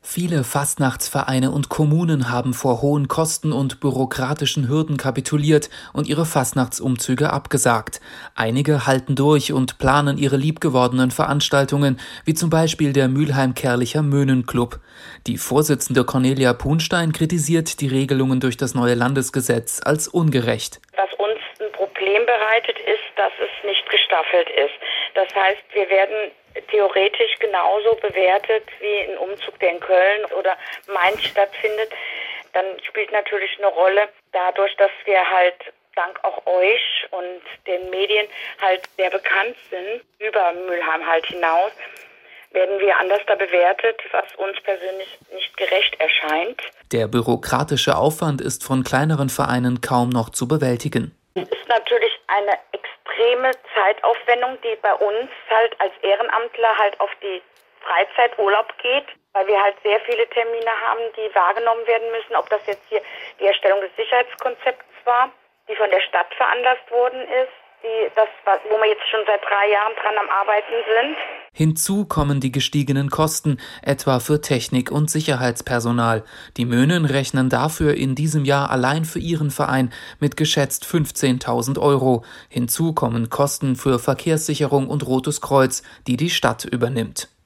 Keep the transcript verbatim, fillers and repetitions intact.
Viele Fastnachtsvereine und Kommunen haben vor hohen Kosten und bürokratischen Hürden kapituliert und ihre Fastnachtsumzüge abgesagt. Einige halten durch und planen ihre liebgewordenen Veranstaltungen, wie zum Beispiel der Mülheim-Kärlicher Möhnenclub. Die Vorsitzende Cornelia Punstein kritisiert die Regelungen durch das neue Landesgesetz als ungerecht. Was uns ein Problem bereitet, ist, dass es nicht gestaffelt ist. Das heißt, wir werden theoretisch genauso bewertet wie ein Umzug, der in Köln oder Mainz stattfindet. Dann spielt natürlich eine Rolle, dadurch, dass wir halt dank auch euch und den Medien halt sehr bekannt sind, über Mülheim halt hinaus, werden wir anders da bewertet, was uns persönlich nicht gerecht erscheint. Der bürokratische Aufwand ist von kleineren Vereinen kaum noch zu bewältigen. Es ist natürlich eine extreme Zeitaufwendung, die bei uns halt als Ehrenamtler halt auf die Freizeiturlaub geht, weil wir halt sehr viele Termine haben, die wahrgenommen werden müssen. Ob das jetzt hier die Erstellung des Sicherheitskonzepts war, die von der Stadt veranlasst worden ist, die, das, wo wir jetzt schon seit drei Jahren dran am Arbeiten sind. Hinzu kommen die gestiegenen Kosten, etwa für Technik und Sicherheitspersonal. Die Möhnen rechnen dafür in diesem Jahr allein für ihren Verein mit geschätzt fünfzehntausend Euro. Hinzu kommen Kosten für Verkehrssicherung und Rotes Kreuz, die die Stadt übernimmt.